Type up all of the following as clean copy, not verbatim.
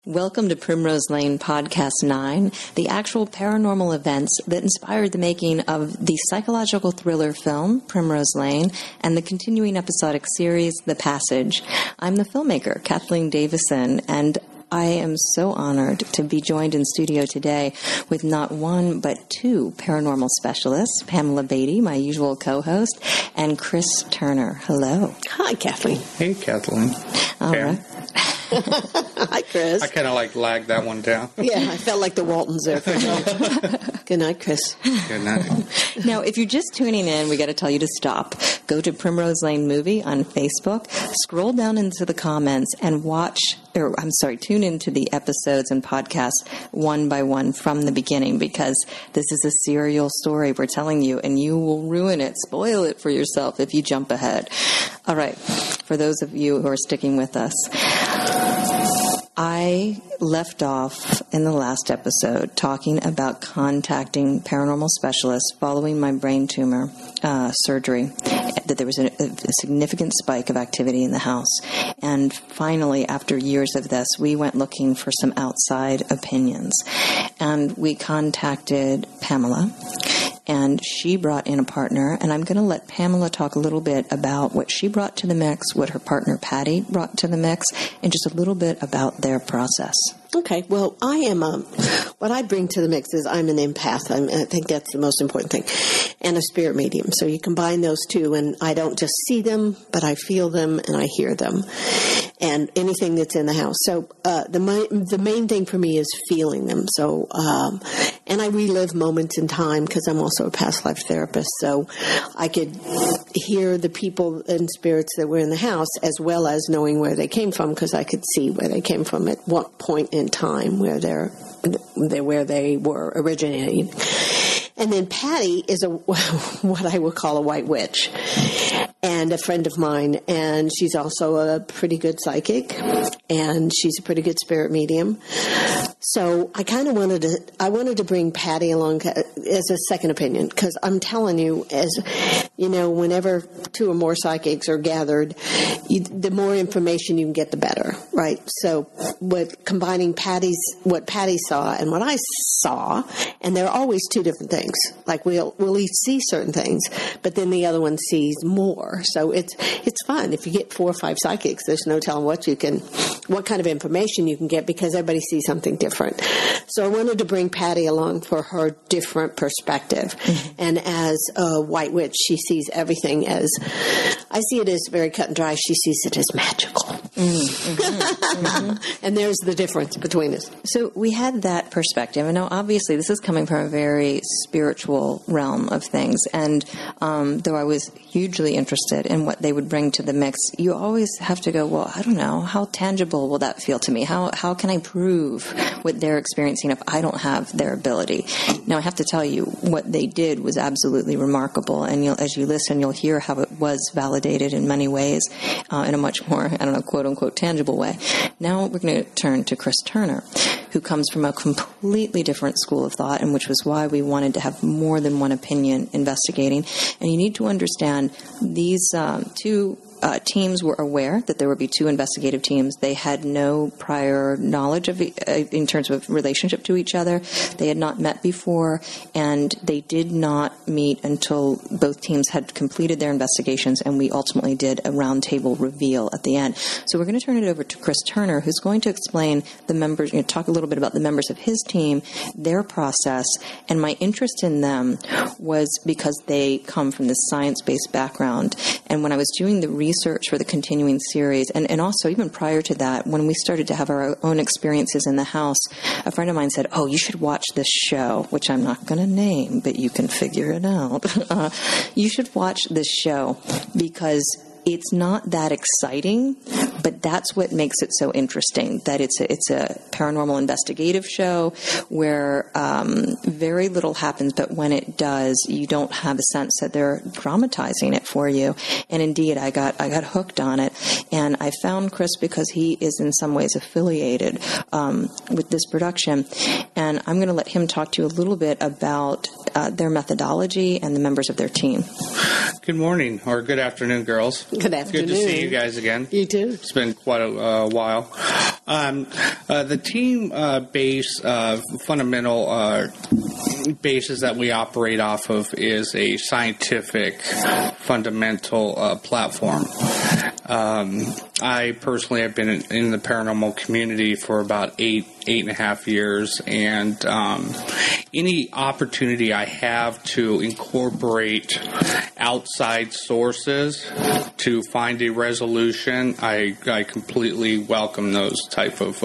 Welcome to Primrose Lane Podcast 9, the actual paranormal events that inspired the making of the psychological thriller film, Primrose Lane, and the continuing episodic series, The Passage. I'm the filmmaker, Kathleen Davison, and I am so honored to be joined in studio today with not one, but two paranormal specialists, Pamela Beatty, my usual co-host, and Chris Turner. Hello. Hi, Kathleen. Hey, Kathleen. All right. Hi, Chris. I kind of lagged that one down. Yeah, I felt like the Waltons there for a minute. Good night, Chris. Good night. Now, if you're just tuning in, we got to tell you to stop. Go to Primrose Lane Movie on Facebook, scroll down into the comments, and tune into the episodes and podcasts one by one from the beginning, because this is a serial story we're telling you, and you will ruin it, spoil it for yourself if you jump ahead. All right, for those of you who are sticking with us, I left off in the last episode talking about contacting paranormal specialists following my brain tumor surgery, that there was a significant spike of activity in the house. And finally, after years of this, we went looking for some outside opinions. And we contacted Pamela, and she brought in a partner, and I'm going to let Pamela talk a little bit about what she brought to the mix, what her partner Patty brought to the mix, and just a little bit about their process. Okay, well, I am, what I bring to the mix is I'm an empath. I think that's the most important thing, and a spirit medium. So you combine those two, and I don't just see them, but I feel them and I hear them, and anything that's in the house. So the main thing for me is feeling them. So, and I relive moments in time because I'm also a past life therapist. So I could hear the people and spirits that were in the house, as well as knowing where they came from, because I could see where they came from at what point in time where they were originating. And then Patty is what I would call a white witch, and a friend of mine, and she's also a pretty good psychic, and she's a pretty good spirit medium. So I kind of wanted to bring Patty along as a second opinion, because I'm telling you, as you know, whenever two or more psychics are gathered, the more information you can get, the better, right? So with combining what Patty saw and what I saw, and there are always two different things. Like we'll each see certain things, but then the other one sees more. So it's fun. If you get 4 or 5 psychics, there's no telling what kind of information you can get, because everybody sees something different. So I wanted to bring Patty along for her different perspective. Mm-hmm. And as a white witch, she sees everything I see it as very cut and dry. She sees it as magical. Mm-hmm. Mm-hmm. And there's the difference between us. So we had that perspective. And now, obviously, this is coming from a very spiritual realm of things. And though I was hugely interested in what they would bring to the mix, you always have to go, well, I don't know, how tangible will that feel to me? How can I prove what they're experiencing if I don't have their ability? Now, I have to tell you, what they did was absolutely remarkable. And as you listen, you'll hear how it was validated in many ways, in a much more, quote unquote, tangible way. Now we're going to turn to Chris Turner, who comes from a completely different school of thought, and which was why we wanted to have more than one opinion investigating. And you need to understand these two teams were aware that there would be 2 investigative teams. They had no prior knowledge in terms of relationship to each other. They had not met before, and they did not meet until both teams had completed their investigations, and we ultimately did a roundtable reveal at the end. So we're going to turn it over to Chris Turner, who's going to explain the members, talk a little bit about the members of his team, their process, and my interest in them was because they come from this science-based background. And when I was doing the research for the continuing series, and also even prior to that, when we started to have our own experiences in the house, a friend of mine said, oh, you should watch this show, which I'm not going to name, but you can figure it out. You should watch this show because it's not that exciting, but that's what makes it so interesting, that it's a paranormal investigative show where very little happens, but when it does, you don't have a sense that they're dramatizing it for you. And indeed, I got hooked on it, and I found Chris because he is in some ways affiliated with this production, and I'm going to let him talk to you a little bit about their methodology and the members of their team. Good morning, or good afternoon, girls. Good afternoon. Good to see you guys again. You too. It's been quite a while. The team base fundamental basis that we operate off of is a scientific fundamental platform. I personally have been in the paranormal community for about eight and a half years, and any opportunity I have to incorporate outside sources to find a resolution, I completely welcome those type of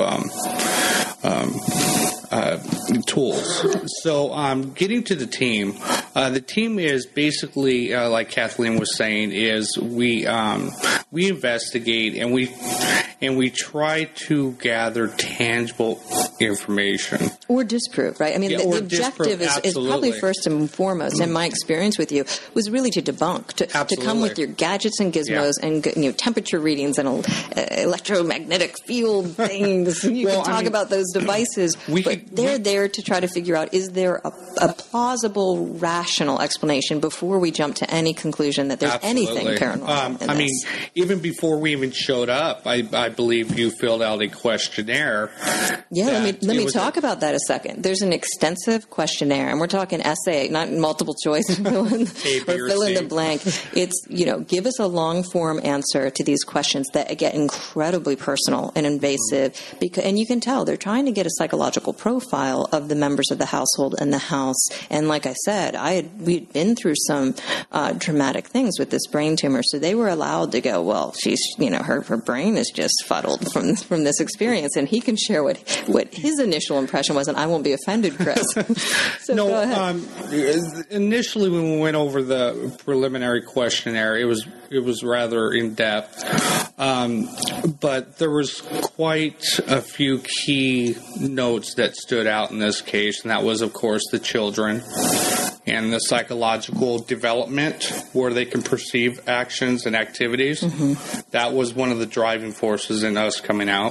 tools. So getting to the team is basically, like Kathleen was saying, is we investigate and we try to gather tangible information. Or disprove, right? I mean, the objective is probably first and foremost, and my experience with you was really to debunk, to come with your gadgets and gizmos and temperature readings and electromagnetic field things. You can talk about those devices, they're there to try to figure out, is there a plausible, rational explanation before we jump to any conclusion that there's anything paranormal. Even before we even showed up, I believe you filled out a questionnaire. Yeah, let me talk about that a second. There's an extensive questionnaire, and we're talking essay, not multiple choice, fill in the blank. It's, give us a long form answer to these questions that get incredibly personal and invasive, and you can tell they're trying to get a psychological profile of the members of the household and the house. And like I said, we'd been through some traumatic things with this brain tumor, so they were allowed to go, well, she's, her brain is just fuddled from this experience, and he can share what his initial impression was, and I won't be offended, Chris. So no, go ahead. Initially when we went over the preliminary questionnaire, it was rather in depth, but there was quite a few key notes that stood out in this case, and that was, of course, the children and the psychological development where they can perceive actions and activities. Mm-hmm. That was one of the driving forces in us coming out.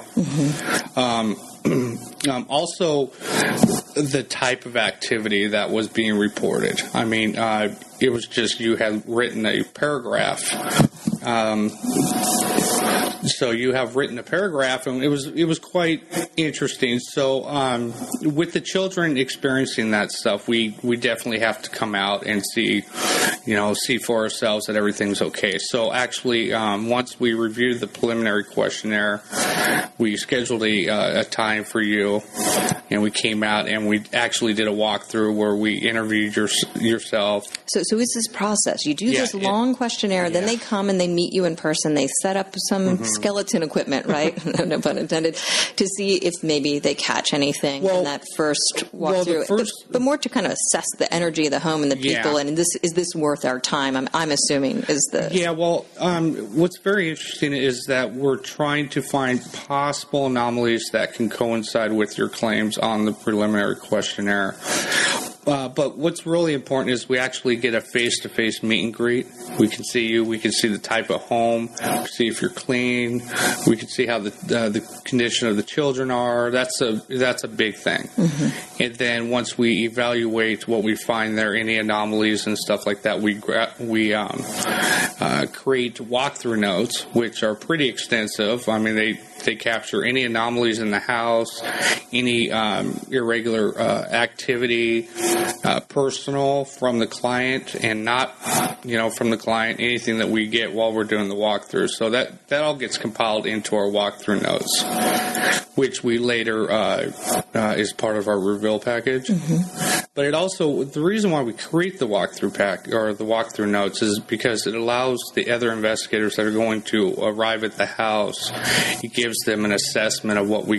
Mm-hmm. Also, the type of activity that was being reported. It was just, you had written a paragraph. So you have written a paragraph, and it was quite interesting. So with the children experiencing that stuff, we definitely have to come out and see for ourselves that everything's okay. So actually, once we reviewed the preliminary questionnaire, we scheduled a time for you, and we came out and we actually did a walkthrough where we interviewed yourself. So it's this process. You do this long questionnaire, then they come and they meet you in person. They set up some skeleton equipment, right? No pun intended, to see if maybe they catch anything in that first walkthrough. But more to kind of assess the energy of the home and the people, and is this worth our time? I'm assuming is the... Yeah, well, what's very interesting is that we're trying to find possible anomalies that can coincide with your claims on the preliminary questionnaire. But what's really important is we actually get a face-to-face meet and greet. We can see you. We can see the type of home. We can see if you're clean. We can see how the condition of the children are. That's a big thing. Mm-hmm. And then once we evaluate what we find there, any anomalies and stuff like that, we create walkthrough notes, which are pretty extensive. They capture any anomalies in the house, any irregular activity, personal from the client and not, from the client, anything that we get while we're doing the walkthrough. So that all gets compiled into our walkthrough notes, which we later is part of our reveal package. Mm-hmm. But the reason why we create the walkthrough pack or the walkthrough notes is because it allows the other investigators that are going to arrive at the house. It gives them an assessment of what we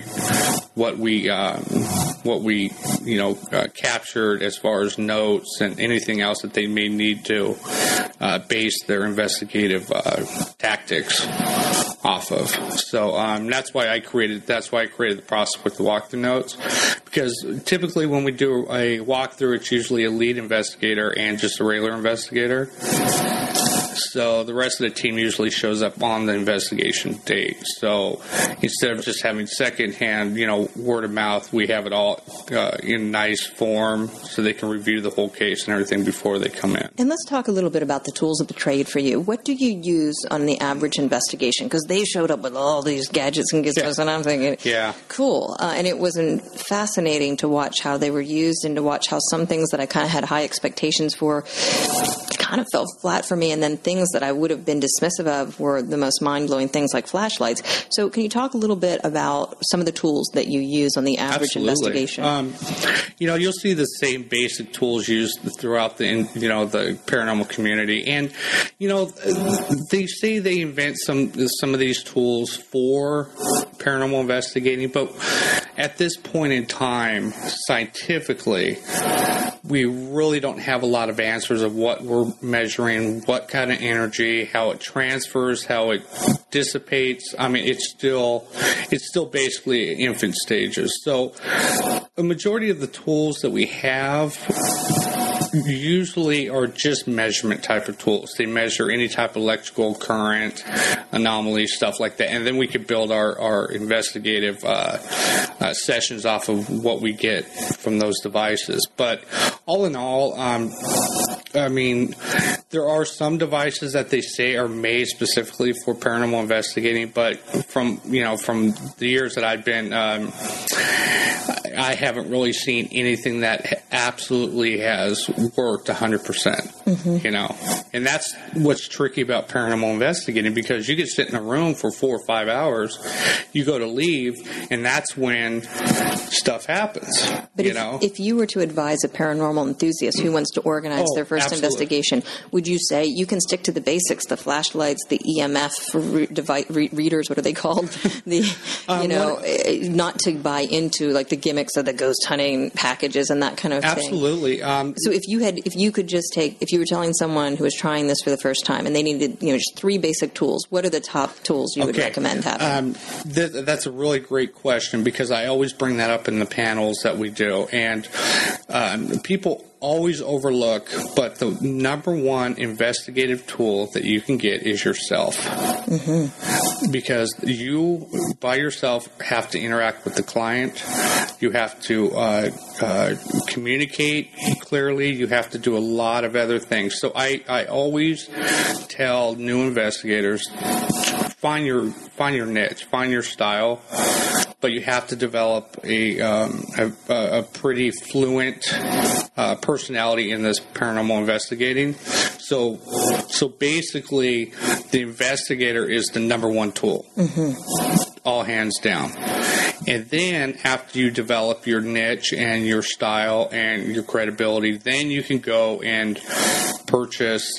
captured as far as notes and anything else that they may need to base their investigative tactics off of. So that's why I created the process with the walkthrough notes, because typically when we do a walkthrough, it's usually a lead investigator and just a regular investigator. So the rest of the team usually shows up on the investigation date. So instead of just having secondhand, word of mouth, we have it all in nice form so they can review the whole case and everything before they come in. And let's talk a little bit about the tools of the trade for you. What do you use on the average investigation? Because they showed up with all these gadgets and gizmos, and I'm thinking, cool. And it was fascinating to watch how they were used and to watch how some things that I kind of had high expectations for kind of fell flat for me, and then things that I would have been dismissive of were the most mind-blowing things like flashlights. So can you talk a little bit about some of the tools that you use on the average investigation? You'll see the same basic tools used throughout the paranormal community, and they say they invent some of these tools for paranormal investigating, but at this point in time, scientifically, we really don't have a lot of answers of what we're measuring, what kind of energy, how it transfers, how it dissipates. I mean, it's still basically infant stages. So a majority of the tools that we have usually are just measurement type of tools. They measure any type of electrical current, anomalies, stuff like that. And then we could build our investigative sessions off of what we get from those devices. But all in all, there are some devices that they say are made specifically for paranormal investigating, but from the years that I've been, I haven't really seen anything that absolutely has worked 100%, and that's what's tricky about paranormal investigating, because you could sit in a room for 4 or 5 hours, you go to leave, and that's when stuff happens. But if you were to advise a paranormal enthusiast who wants to organize their first investigation, would you say you can stick to the basics, the flashlights, the EMF readers, what are they called? Not to buy into like the gimmicks of the ghost hunting packages and that kind of thing. Absolutely. So if you were telling someone who was trying this for the first time and they needed just 3 basic tools, what are the top tools you would recommend having? That's a really great question, because I always bring that up in the panels that we do, and people always overlook, but the number one investigative tool that you can get is yourself. Because you, by yourself, have to interact with the client. You have to communicate clearly. You have to do a lot of other things. So I always tell new investigators, find your niche, find your style, but you have to develop a pretty fluent personality in this paranormal investigating. So basically, the investigator is the number one tool, all hands down. And then after you develop your niche and your style and your credibility, then you can go and purchase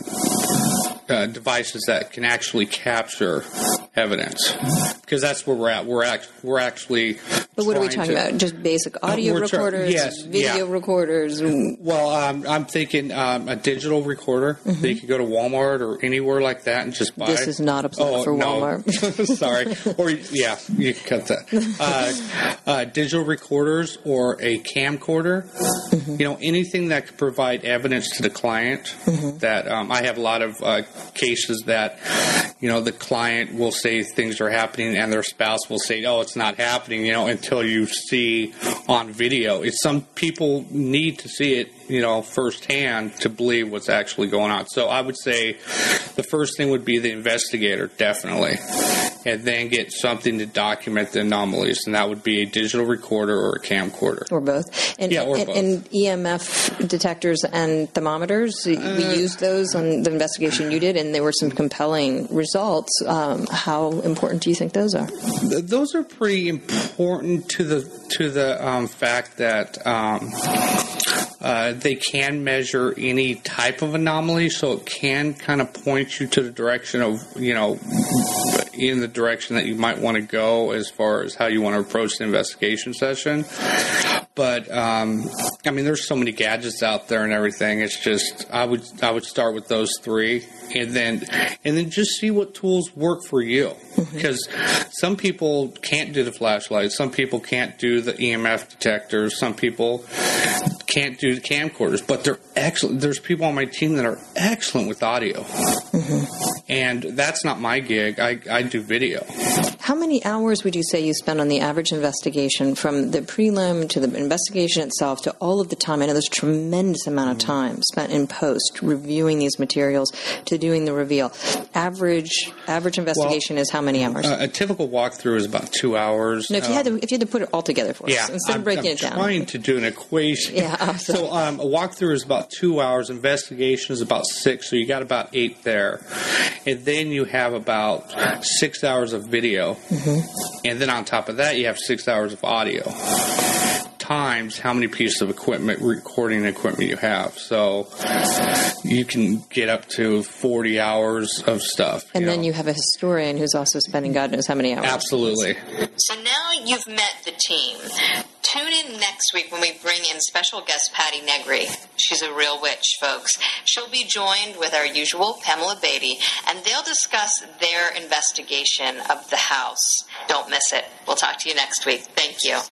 devices that can actually capture evidence, because that's where we're at. We're actually. But what are we talking about? Just basic audio recorders, video recorders. Well, I'm thinking a digital recorder that you could go to Walmart or anywhere like that and just buy. This is not a plug for Walmart. Sorry. Or you can cut that. Digital recorders or a camcorder. Anything that could provide evidence to the client. That I have a lot of cases that the client will say things are happening and their spouse will say, "Oh, it's not happening," until you see on video. Some people need to see it, firsthand to believe what's actually going on. So I would say the first thing would be the investigator, definitely, and then get something to document the anomalies, and that would be a digital recorder or a camcorder. Or both. And EMF detectors and thermometers, we used those on the investigation you did, and there were some compelling results. How important do you think those are? Those are pretty important to the fact that they can measure any type of anomaly, so it can kind of point you to the direction of, in the direction that you might want to go as far as how you want to approach the investigation session. But there's so many gadgets out there and everything. It's just I would start with those 3, and then just see what tools work for you. Because some people can't do the flashlights, some people can't do the EMF detectors, some people can't do the camcorders, but they're excellent. There's people on my team that are excellent with audio. And that's not my gig. I do video. How many hours would you say you spend on the average investigation, from the prelim to the investigation itself to all of the time? I know there's a tremendous amount of time spent in post reviewing these materials to doing the reveal. Average investigation is how many hours? A typical walkthrough is about 2 hours. No, if you had to put it all together for us, instead of breaking it down. I'm trying to do an equation. Yeah, absolutely. So a walkthrough is about 2 hours. Investigation is about 6, so you got about 8 there. And then you have about 6 hours of video. And then on top of that, you have 6 hours of audio. Times how many pieces of equipment, recording equipment you have. So you can get up to 40 hours of stuff. And then you have a historian who's also spending God knows how many hours. Absolutely. So now you've met the team. Tune in next week when we bring in special guest Patty Negri. She's a real witch, folks. She'll be joined with our usual Pamela Beatty, and they'll discuss their investigation of the house. Don't miss it. We'll talk to you next week. Thank you.